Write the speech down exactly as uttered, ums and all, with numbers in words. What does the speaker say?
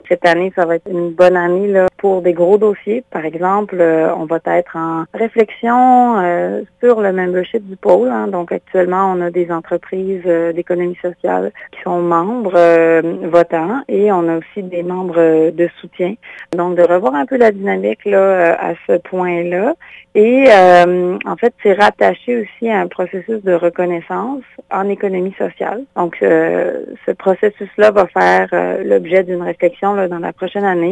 cette année, ça va être une bonne année là, pour des gros dossiers. Par exemple, euh, on va être en réflexion euh, sur le membership du pôle. Hein. Donc, actuellement, on a des entreprises euh, d'économie sociale qui sont membres euh, votants et on a aussi des membres euh, de soutien. Donc, de revoir un peu la dynamique là, à ce point-là. Et euh, en fait, c'est rattaché aussi à un processus de reconnaissance en économie sociale. Donc, euh, ce processus-là va faire euh, l'objet d'une réflexion là, dans la prochaine année.